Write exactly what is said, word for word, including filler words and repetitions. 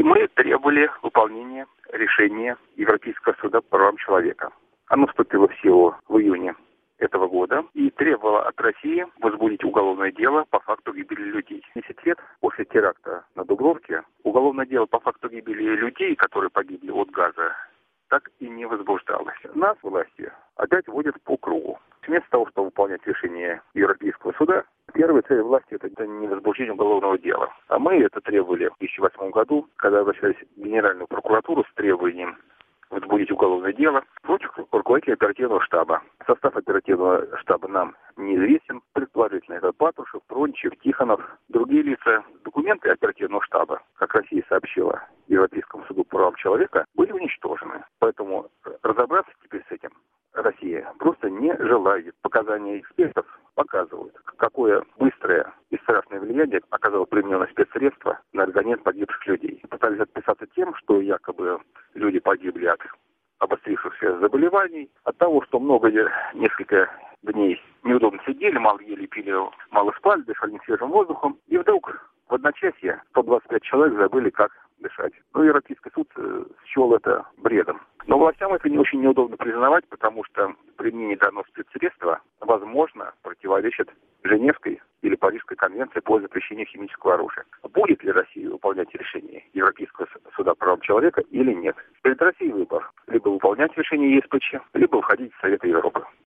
мы требовали выполнения решения Европейского суда по правам человека. Оно вступило в силу в июне этого года и требовало от России возбудить уголовное дело по факту гибели людей. Десять лет после теракта на Дубровке уголовное дело по факту гибели людей, которые погибли от газа, так и не возбуждалось. Нас власти опять водят по кругу. Вместо того, чтобы выполнять решение Европейского суда, первая цель власти – это не возбуждение уголовного дела. А мы это требовали в две тысячи восьмом году, когда обращались в Генеральную прокуратуру с требованием возбудить уголовное дело против руководителя оперативного штаба. Состав оперативного штаба нам неизвестен. Предположительно, это Патрушев, Трончев, Тихонов, другие лица. Документы оперативного штаба, как Россия сообщила Европейскому суду по правам человека, были уничтожены. Поэтому разобраться теперь с этим Россия просто не желает. Показания экспертов показывают, какое быстрое и страшное влияние оказало примененное спецсредство на организм погибших людей. Пытались отписаться тем, что якобы люди погибли от обострившихся заболеваний, от того, что много, несколько дней неудобно сидели, мало ели, пили, мало спали, дышали не свежим воздухом. И вдруг в одночасье сто двадцать пять человек забыли, как дышать. Ну, Европейский суд счел это бредом. Но властям это не очень неудобно признавать, потому что применение данного спецсредства, возможно, противоречит Женевской или Парижской конвенции по запрещению химического оружия. Будет ли Россия выполнять решение Европейского суда по правам человека или нет? Перед Россией выбор. Либо выполнять решение ЕСПЧ, либо выходить из Совета Европы.